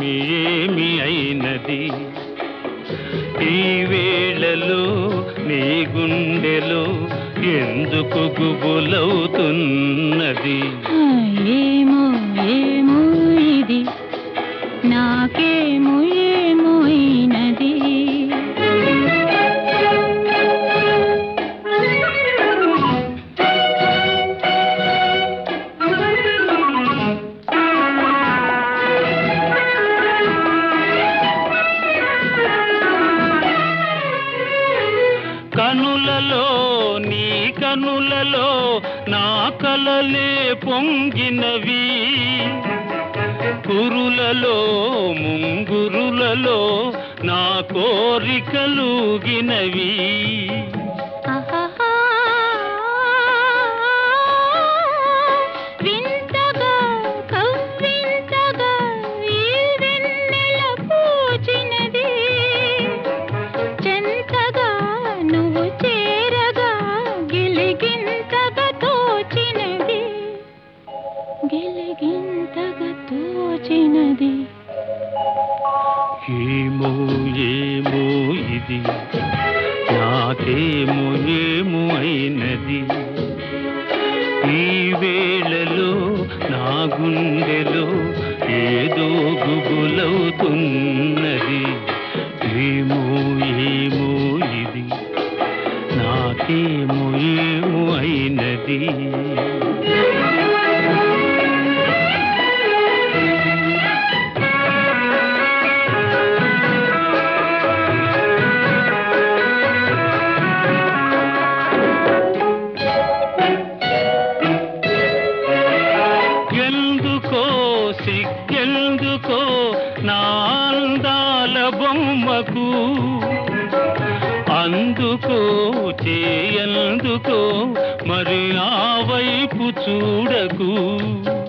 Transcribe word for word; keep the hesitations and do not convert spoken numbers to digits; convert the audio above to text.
ఏమి అయినది ఈ వేళలో నీ గుండెలో ఎందుకు గుబులవుతున్నది? ఏమో ఏమో ఇది నాకేమో ఏమో అయినది. కనులలో నీ కనులలో నా కలలే పొంగినవి, కురులలో ముంగురులలో నా కోరికలుగినవి. వింతగా కవ్వింతగా ఈ వెన్నెల పూచినది, చెంతగా నువ్వు చేరగా గిలిగింతగా తోచినది, గిలిగింతగా తోచినది. ఏమో ఏమో ఇది నాకేమో ఏమో అయినది ఈ వేళలో నా గుండెలో ఏదో గుబులవుతున్నది. ఏమో ఏమో ఇది నాకేమో ఏమో అయినది. సిగ్గెందుకో నా అందాల బొమ్మకు, అందుకో చేయందుకో మరి ఆ వైపు చూడకు.